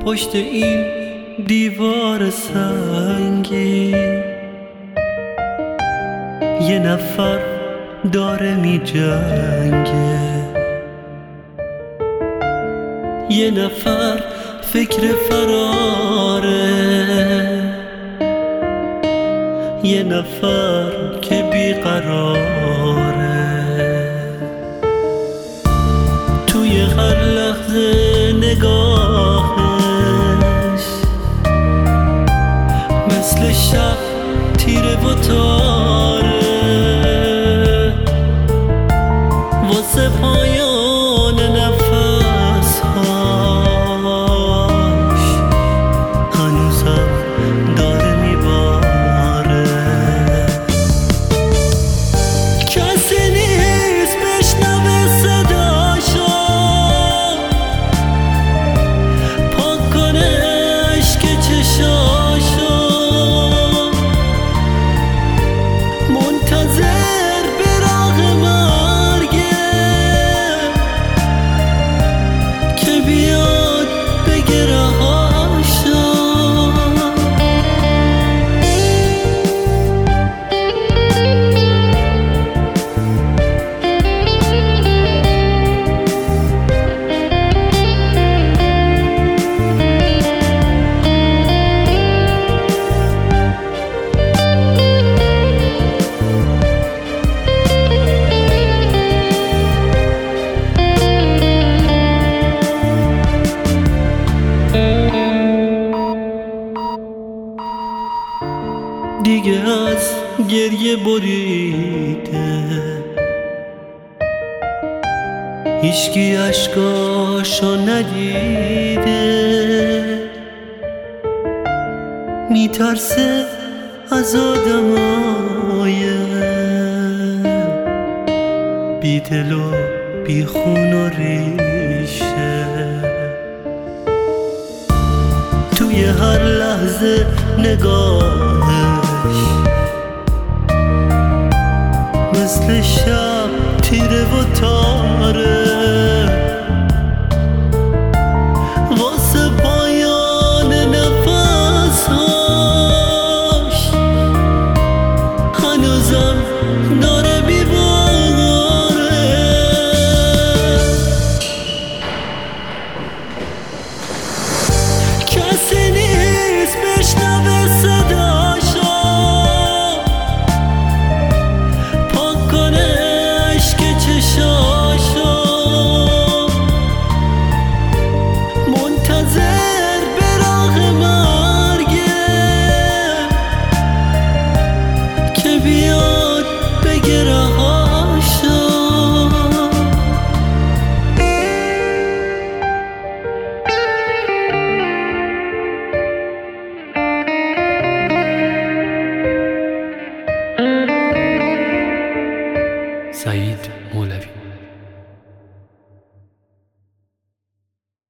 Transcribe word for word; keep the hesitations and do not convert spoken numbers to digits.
پشت این دیوار سنگی یه نفر داره می جنگه، یه نفر فکر فراره، یه نفر که بیقراره. توی هر لحظه نگاهش مثل شب تیره و تاره، واسه پایان نفس هاش هنوزم داره میباره. کسی نیست بشنوه صداشو، پاک کنه عشق چشاشو، منتظر به راه مرگه که بیاد بگه رهاشو. دیگه از گریه بریده، هیچکی عشقاشو ندیده، میترسه از آدمای بی دل و بی خون و ریشه. توی هر لحظه نگاهش مثل شب تیره و تا